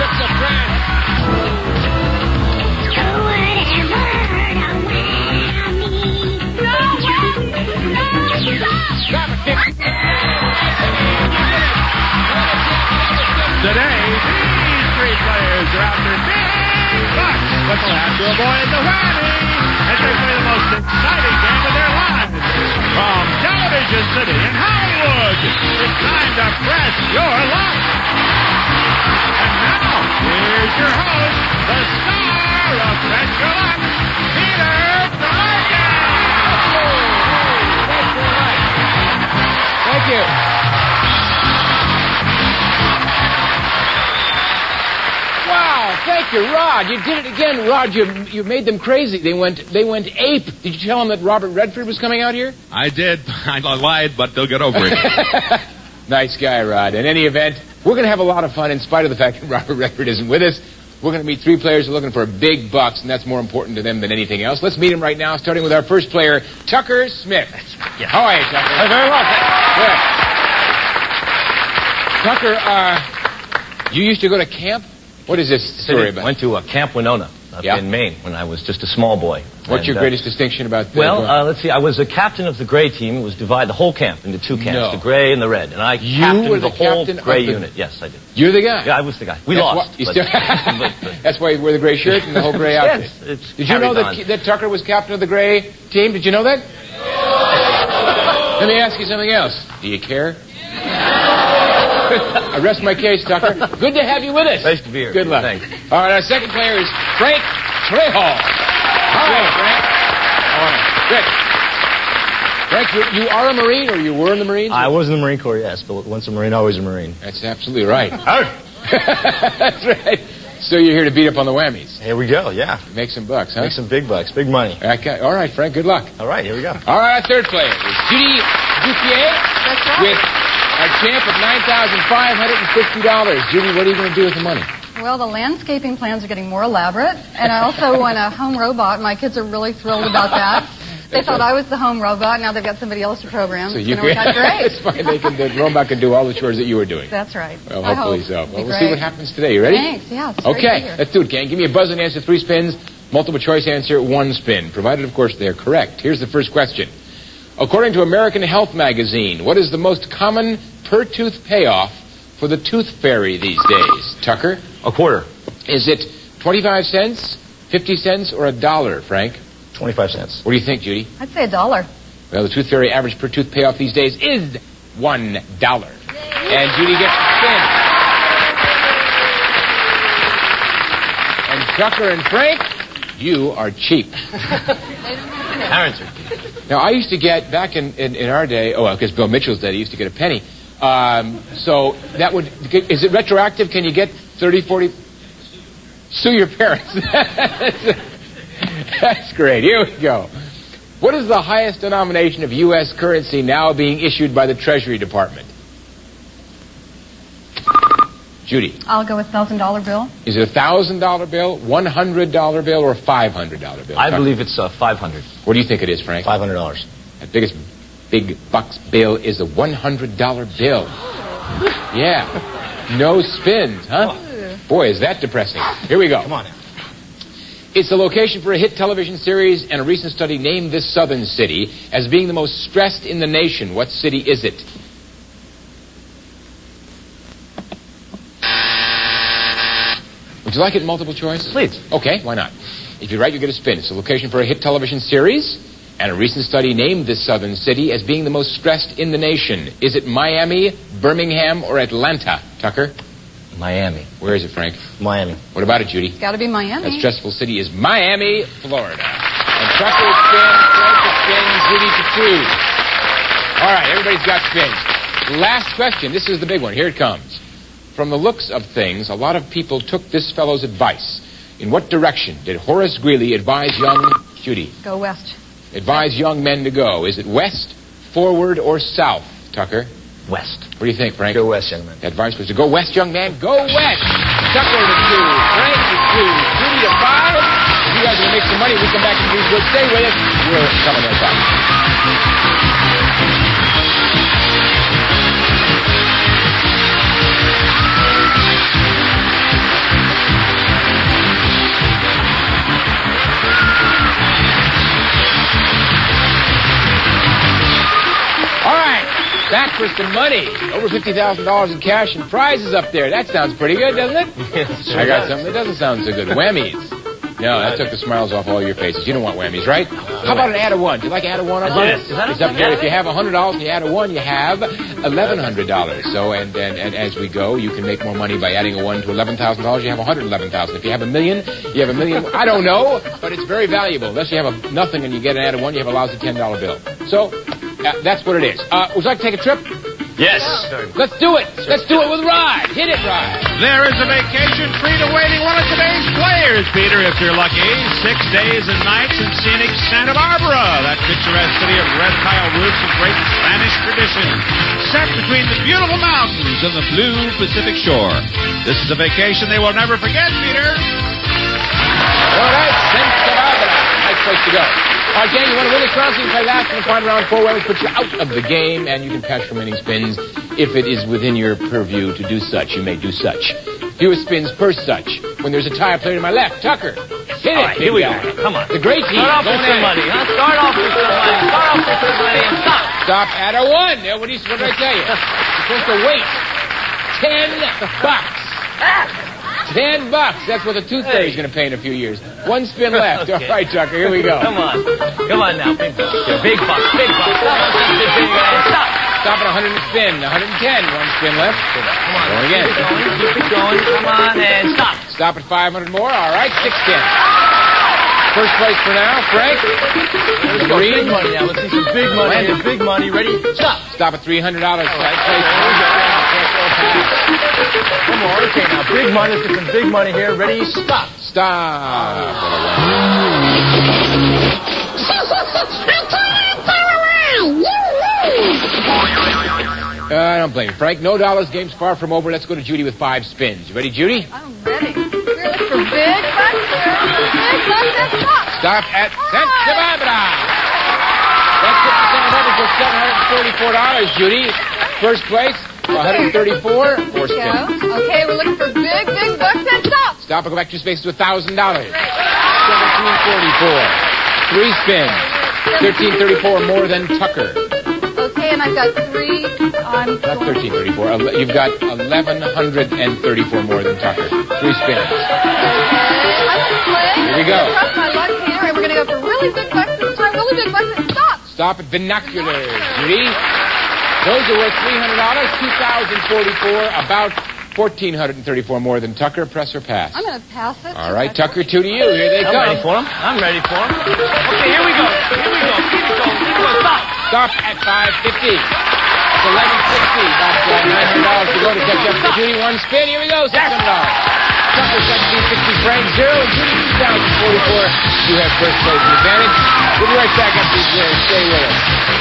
Today, these three players are after big bucks, but they'll have to avoid the whammy as they play the most exciting game of their lives. From Television City in Hollywood, it's time to press your luck. And now, here's your host, the star of Press Your Luck, Peter Tomarken. Thank you. Wow, thank you, Rod. You did it again, Rod. You made them crazy. They went ape. Did you tell them that Robert Redford was coming out here? I did. I lied, but they'll get over it. Nice guy, Rod. In any event, we're going to have a lot of fun in spite of the fact that Robert Redford isn't with us. We're going to meet three players who are looking for big bucks, and that's more important to them than anything else. Let's meet them right now, starting with our first player, Tucker Smith. Yeah. How are you, Tucker? Very well. Good. Tucker, you used to go to camp? What is this story about? I went to Camp Winona in Maine when I was just a small boy. What's your greatest distinction about that? Well, let's see. I was a captain of the gray team. It was divided the whole camp into two camps, the gray and the red. And I captained the whole gray unit. Yes, I did. You're the guy? Yeah, I was the guy. We lost. That's why you wear the gray shirt and the whole gray outfit. Yes, did you know that Tucker was captain of the gray team? Did you know that? Let me ask you something else. Do you care? I rest my case, Tucker. Good to have you with us. Nice to be here. Good luck. Thanks. All right, our second player is Frank Trehall. Hi, Frank. Frank, you are a Marine, or you were in the Marines? I was in the Marine Corps, yes, but once a Marine, always a Marine. That's absolutely right. That's right. So you're here to beat up on the whammies. Here we go, yeah. Make some bucks, huh? Make some big bucks, big money. Okay. All right, Frank, good luck. All right, here we go. All right, our third player is Judy Dupier. That's right. With our champ of $9,550. Judy, what are you going to do with the money? Well, the landscaping plans are getting more elaborate, and I also won a home robot. My kids are really thrilled about that. They thought I was the home robot. Now they've got somebody else to program. So it's going to work out great. It's fine. The robot can do all the chores that you were doing. That's right. Well, hopefully so. Well, we'll see what happens today. You ready? Thanks. Yeah. It's great to be Okay, here. let's do it, gang. Give me a buzz and answer 3 spins. Multiple choice answer 1 spin. Provided, of course, they're correct. Here's the first question. According to American Health Magazine, what is the most common per-tooth payoff for the tooth fairy these days? Tucker? A quarter. Is it 25 cents, 50 cents, or $1, Frank? 25 cents. What do you think, Judy? I'd say $1. Well, the tooth fairy average per-tooth payoff these days is $1. And Judy gets the spin. And Tucker and Frank, you are cheap. Parents are cheap. Now, I used to get, back in our day, because Bill Mitchell's day, he used to get a penny. So that would, is it retroactive? Can you get 30, 40? Sue your parents. That's great. Here we go. What is the highest denomination of U.S. currency now being issued by the Treasury Department? Judy. I'll go with $1,000 bill. Is it a $1,000 bill, $100 bill, or a $500 bill? I believe it's 500. What do you think it is, Frank? $500. The biggest big bucks bill is a $100 bill. Yeah. No spins, huh? Boy, is that depressing. Here we go. Come on now. It's the location for a hit television series, and a recent study named this southern city as being the most stressed in the nation. What city is it? Would you like it in multiple choice? Please. Okay, why not? If you're right, you get a spin. It's the location for a hit television series, and a recent study named this southern city as being the most stressed in the nation. Is it Miami, Birmingham, or Atlanta? Tucker? Miami. Where is it, Frank? Miami. What about it, Judy? It's got to be Miami. That stressful city is Miami, Florida. And Tucker spins, Frank spins, Judy to 2. All right, everybody's got spins. Last question. This is the big one. Here it comes. From the looks of things, a lot of people took this fellow's advice. In what direction did Horace Greeley advise young Judy? Go west. Advise young men to go. Is it west, forward, or south, Tucker? West. What do you think, Frank? Go west, gentlemen. The advice was to go west, young man. Go west. Tucker to 2. Frank to 2. Judy to 5. If you guys are going to make some money, we come back and do good. Stay with us. We're coming right back. Back for some money. Over $50,000 in cash and prizes up there. That sounds pretty good, doesn't it? I got something that doesn't sound so good. Whammies. No, that took the smiles off all your faces. You don't want whammies, right? How about an add a one? Do you like add a one up there? Is that it's up there. If you have $100 and you add a one, you have $1,100. So, and as we go, you can make more money by adding a one to $11,000. You have $111,000. If you have $1 million, you have $1 million. I don't know, but it's very valuable. Unless you have nothing and you get an add a one, you have a lousy $10 bill. So, that's what it is. Would you like to take a trip? Yes. Let's do it. Let's do it with Rod. Hit it, Rod. There is a vacation free to waiting one of today's players, Peter, if you're lucky. 6 days and nights in scenic Santa Barbara. That picturesque city of red tile roofs and great Spanish tradition. Set between the beautiful mountains and the blue Pacific shore. This is a vacation they will never forget, Peter. All right, Santa Barbara. Nice place to go. All right, gang, you want to win this round, so you can play last in the final round 4 ways, put you out of the game, and you can cash for winning spins. If it is within your purview to do such, you may do such. Fewer spins per such. When there's a tie player to my left, Tucker. Hit it, right, here we go. Come on. The great team. Start off with some money, huh? Start off with some money. Start off with some money and stop. Stop at a one. Now, what did I tell you? You're supposed to wait. $10. $10. That's what the tooth fairy's going to pay in a few years. One spin left. Okay. All right, Tucker, here we go. Come on now. Big bucks. Big bucks. Stop. Stop at 100 and spin. 110. One spin left. Come on. Going again. Keep it going. Come on and stop. Stop at 500 more. All right, 610. First place for now, Frank. Let's go. Big money now. Let's see some big money here. Big money. Ready? Stop. Stop at $300. Come on. Okay, now big money. Let's get some big money here. Ready? Stop. Stop. I don't blame you. Frank, no dollars. Game's far from over. Let's go to Judy with 5 spins. You ready, Judy? I'm ready. We're looking for big bucks here. Big bucks at stop. Stop at Santa Barbara. That's 50% for $744, Judy. First place, 134. 4 spins. Okay, we're looking for big bucks at stop. Stop and go back 2 spaces to $1,000. 1744. 3 spins. 1334 more than Tucker. Okay, and I've got 3. Not 1334. You've got 1,134 more than Tucker. 3 spins. Here we go. Trust my luck, Peter, and we're going to go for really big bucks this time. Really big bucks and stop. Stop at binoculars, Judy. Those are worth $300. 2,044. About 1,434 more than Tucker. Press or pass? I'm going to pass it. All right, Tucker, 2 to you. Here they come. I'm ready for them. Okay, here we go. Keep it going. Stop. Stop at 550. It's 1160. About $900 to go to catch up to Judy. 1 spin. Here we go. $600. Tucker 1760. Frank 0. And Judy 2,044. You have first place advantage. We'll be right back after these words. Stay with us.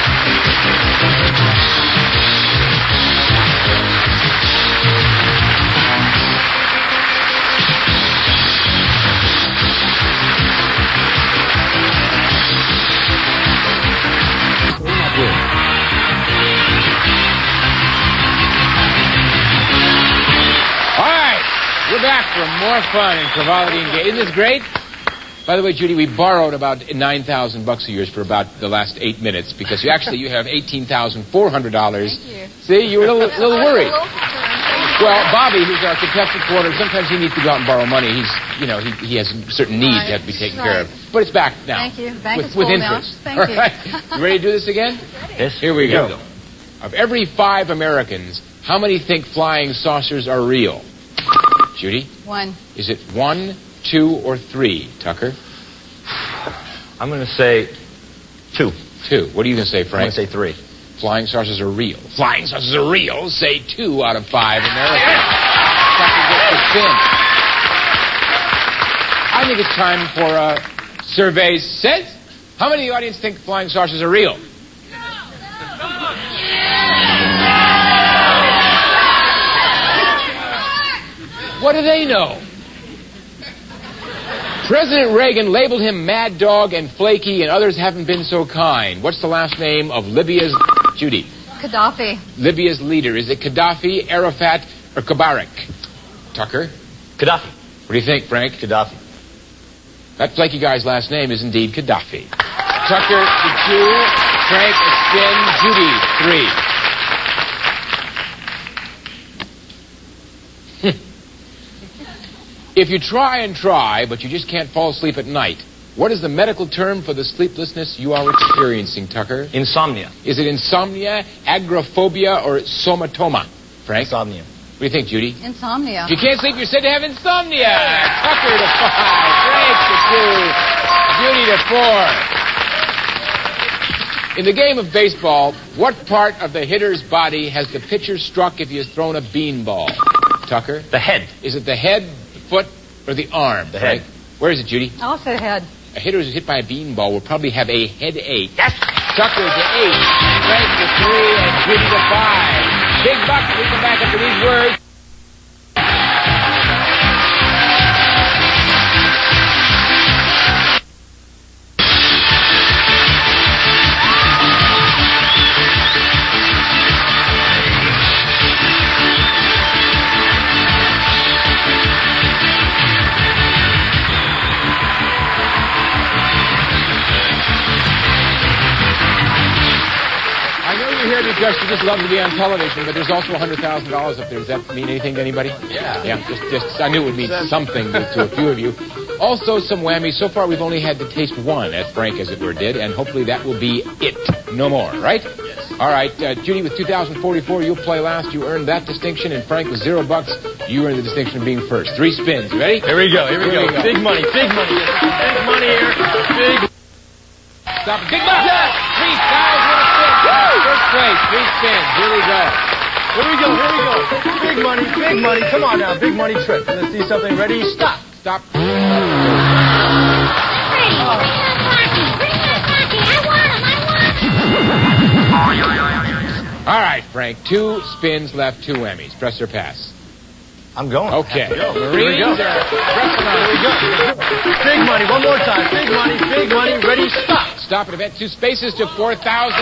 We're back for more fun and frivolity and game. Isn't this great? By the way, Judy, we borrowed about $9,000 of yours for about the last 8 minutes because you have $18,400. Thank you. See, you were a little worried. Well, Bobby, who's our contestant coordinator, sometimes he needs to go out and borrow money. He has certain needs that have to be taken care of. But it's back now. Thank you. Bank is with full interest. now. Thank All you. right. You ready to do this again? Yes. Here we go. Of every 5 Americans, how many think flying saucers are real? Judy? 1. Is it 1, 2, or 3, Tucker? I'm going to say 2. 2. What are you going to say, Frank? I'm going to say 3. Flying saucers are real. Flying saucers are real. Say 2 out of 5 Americans. Tucker gets the spin. I think it's time for a survey says. How many of the audience think flying saucers are real? What do they know? President Reagan labeled him Mad Dog and Flaky, and others haven't been so kind. What's the last name of Libya's... Judy. Gaddafi. Libya's leader. Is it Gaddafi, Arafat, or Kabarak? Tucker? Gaddafi. What do you think, Frank? Gaddafi. That flaky guy's last name is indeed Gaddafi. Tucker, 2. Frank, a spin. Judy, 3. If you try and try, but you just can't fall asleep at night, what is the medical term for the sleeplessness you are experiencing, Tucker? Insomnia. Is it insomnia, agoraphobia, or somatoma? Frank? Insomnia. What do you think, Judy? Insomnia. If you can't sleep, you're said to have insomnia. Tucker to 5, Frank to 2, Judy to 4. In the game of baseball, what part of the hitter's body has the pitcher struck if he has thrown a beanball? Tucker? The head. Is it the head, the foot, or the arm? The head. Where is it, Judy? I'll say head. A hitter who's hit by a beanball will probably have a headache. Yes. Tucker to 8, Frank to 3, and Judy to 5. Big bucks. We come back after these words. Because you just love to be on television, but there's also $100,000 up there. Does that mean anything to anybody? Yeah. Just I knew it would mean something to a few of you. Also, some whammies. So far, we've only had to taste one, as Frank, as it were, did, and hopefully that will be it. No more, right? Yes. All right, Judy, with 2044, you'll play last. You earned that distinction, and Frank, with $0, you earned the distinction of being first. 3 spins. You ready? Here we go. Here we go. Big money. Big money. Big money here. Big. Stop it. Big bucks. Yes. 3,000 First place, 3 spins. Here we go. Here we go. Here we go. Big money. Big money. Come on now. Big money trip. Let's see something. Ready? Stop. Stop. Hey, bring that hockey. Bring that hockey. I want him. All right, Frank. 2 spins left, 2 whammies. Press or pass? I'm going. Okay. Here we Marines go. are pressing on. Here we go. Big money. One more time. Big money. Big money. Ready? Stop. Stop it. Event 2 spaces to 4,000.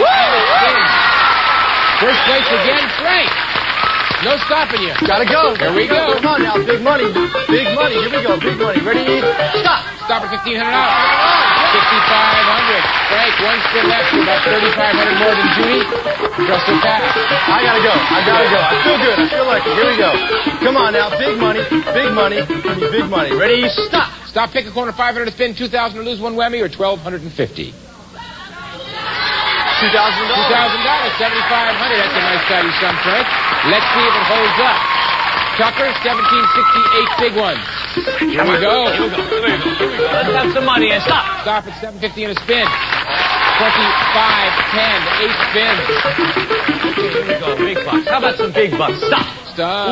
First place again, Frank. No stopping you. Gotta go. Here we go. Come on now. Big money. Big money. Here we go. Big money. Ready? Stop. Stop at $1,500. 5,500. Frank, 1 spin left. About 3,500 more than Judy. Press or pass? I gotta go. I feel good. I feel lucky. Here we go. Come on now. Big money. Big money. Give me big money. Ready? Stop. Stop. Pick a corner. 500 to spin. 2,000 to lose 1 whammy, or 1,250. $2,000. $2,000. 7,500. That's a nice tidy sum, Frank. Let's see if it holds up. Tucker, 1768. Big one. Here we go. Here we go. Let's have some money and stop. Stop at 750 and a spin. 25, 10, 8 spins. Okay, here we go. Big bucks. How about some big bucks? Stop. Stop.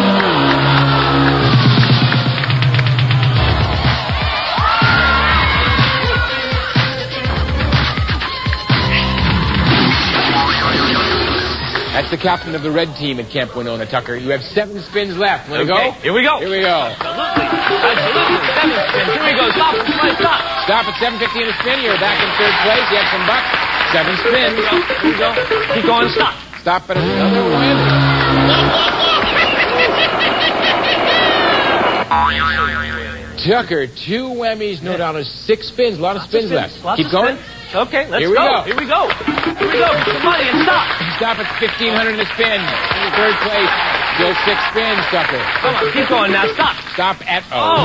That's the captain of the red team at Camp Winona, Tucker. You have 7 spins left. Want to go? Here we go. Here we go. Absolutely. 7 spins. Here we go. Stop. Stop. Stop at 750 and a spin. You're back in 3rd place. You have some bucks. 7 spins. Here we go. Keep going. Stop. Stop at another win. Tucker, 2 whammies, no dollars, 6 spins. A lot of spins left. Keep going. Okay, let's Here we go. Here we go. Here we go. Get some money and stop. Stop at 1,500 and a spin. In 3rd place. Still 6 spins, Tucker. Come on, keep going now. Stop. Stop at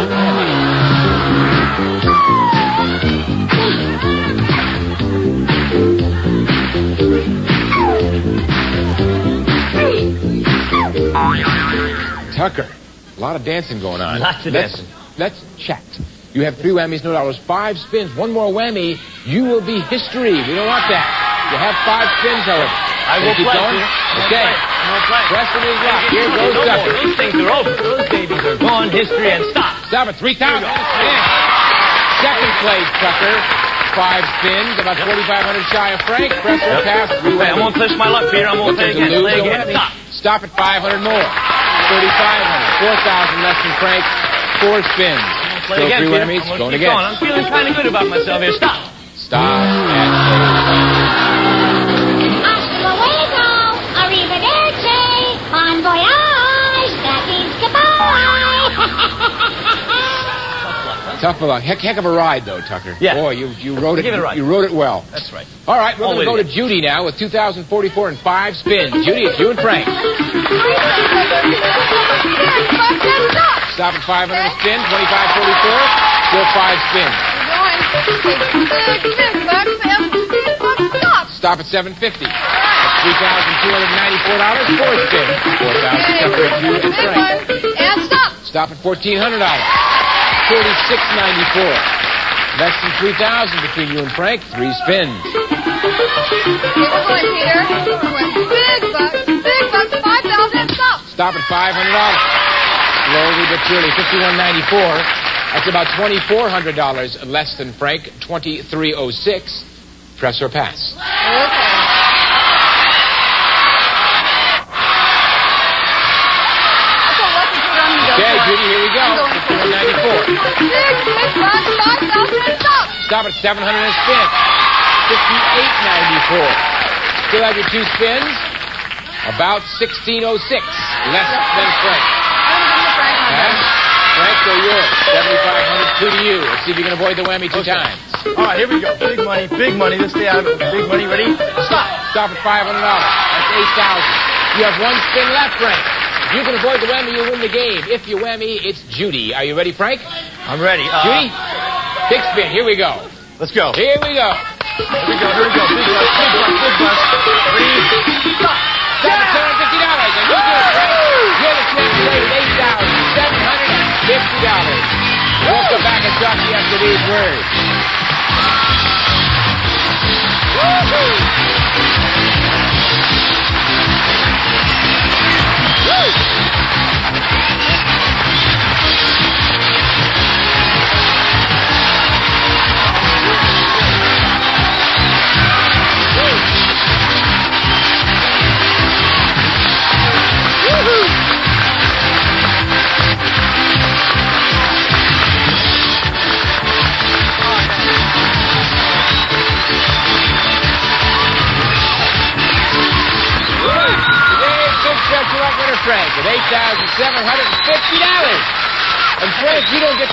Tucker, a lot of dancing going on. Lots of dancing. Let's chat. You have 3 whammies, no dollars, 5 spins. 1 more whammy, you will be history. We don't want that. You have 5 spins, however. I will keep play. going. Okay. Preston is locked. Here goes No Tucker. more. Those things are over. Those babies are gone. History and stop. Stop at 3,000. Second place, Tucker. 5 spins, about 4,500 shy of Frank. Press or pass. 3 I'm going to push my luck, Peter. I'm going to play again. Play again. Stop. Stop at 500 more. 3,500. 4,000 less than Frank. 4 spins. Play Still again, 3 Peter. whammies. I'm Going keep again. going. I'm feeling kind of good about myself here. Stop. Stop at Hasta luego. Arrivederci. Bon voyage. That means goodbye. Tough luck. Heck of a ride, though, Tucker. Yeah. Boy, you wrote it. Give it a ride. You wrote it well. That's right. All right, we're going to Only go to Judy now with 2,044 and 5 spins. Judy, it's you and Frank. Stop at 500 a spin. 25.44. Still 5 spins. Stop. Stop at 750. That's $3,294. 4 spins. 4,702 and Frank. And stop. Stop at $1,400. 46.94. Less than 3,000 between you and Frank. 3 spins. We're going, Peter. We're going big bucks. Big bucks. 5,000 and stop. Stop at $500. Slowly but surely. 51.94. That's about $2,400 less than Frank. 23.06. Press or pass. Okay, Judy, here we go. 51.94. Big bucks. 5,000 and stop. Stop at 700 and spin. 58.94. Still have your 2 spins. About 16.06. Less than Frank. Frank, so yours. 7,500, 2 to you. Let's see if you can avoid the whammy 2 times. All right, here we go. Big money, big money. Let's stay out of it. Big money. Ready? Stop. Stop at $500. That's 8,000. You have 1 spin left, Frank. If you can avoid the whammy, you win the game. If you whammy, it's Judy. Are you ready, Frank? I'm ready. Judy? Big spin. Here we go. Let's go. Here we go. Here we go. Here we go. Big bucks. Big bucks. Big bucks. Ready? Stop. Stop at $750. And you do it, Frank. You're the champ today with $8,750. We'll come back and talk to you after these words. Woo-hoo! Frank with $8,750. And Frank, you don't get